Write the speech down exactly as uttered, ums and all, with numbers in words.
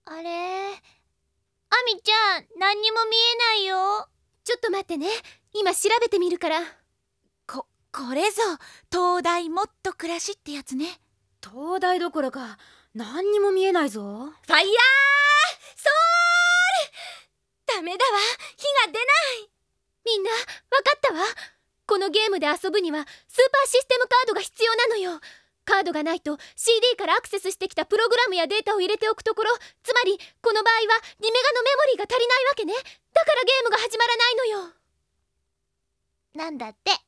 あれ、アミちゃん、何にも見えないよ。 ちょっと待ってね、今調べてみるから。 こ、これぞ灯台もっと暮らしってやつね。 灯台どころか何にも見えないぞ。ファイヤーソール。ダメだわ、火が出ない。みんな、わかったわ。このゲームで遊ぶにはスーパーシステムカードが必要なのよ。カードがないと シーディー からアクセスしてきたプログラムやデータを入れておくところ、つまりこの場合はにメガのメモリーが足りないわけね。だからゲームが始まらないのよ。 なんだって。